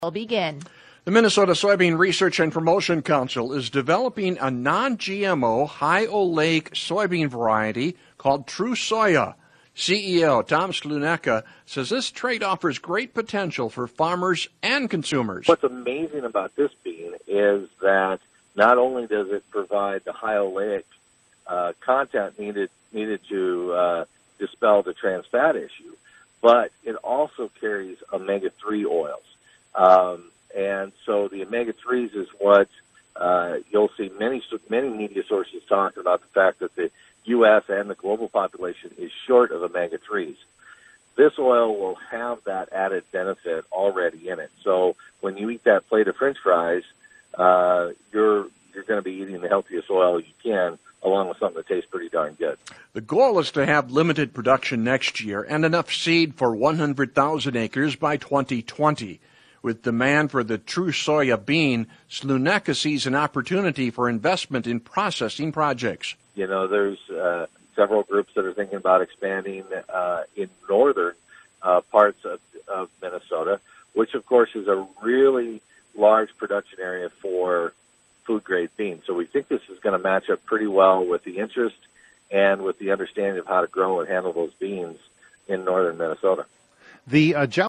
will begin. The Minnesota Soybean Research and Promotion Council is developing a non-GMO high oleic soybean variety called True Soya. CEO Tom Sluneka says this trait offers great potential for farmers and consumers. What's amazing about this bean is that not only does it provide the high oleic content needed to dispel the trans fat issue, but it also carries omega-3 oils. And so the omega-3s is what you'll see many media sources talking about, the fact that the U.S. and the global population is short of omega-3s. This oil will have that added benefit already in it. So when you eat that plate of French fries, you're going to be eating the healthiest oil you can, along with something that tastes pretty darn good. The goal is to have limited production next year and enough seed for 100,000 acres by 2020. With demand for the True Soya bean, Sluneka sees an opportunity for investment in processing projects. You know, there's several groups that are thinking about expanding in northern parts of Minnesota, which, of course, is a really large production area for food-grade beans. So we think this is going to match up pretty well with the interest and with the understanding of how to grow and handle those beans in northern Minnesota. The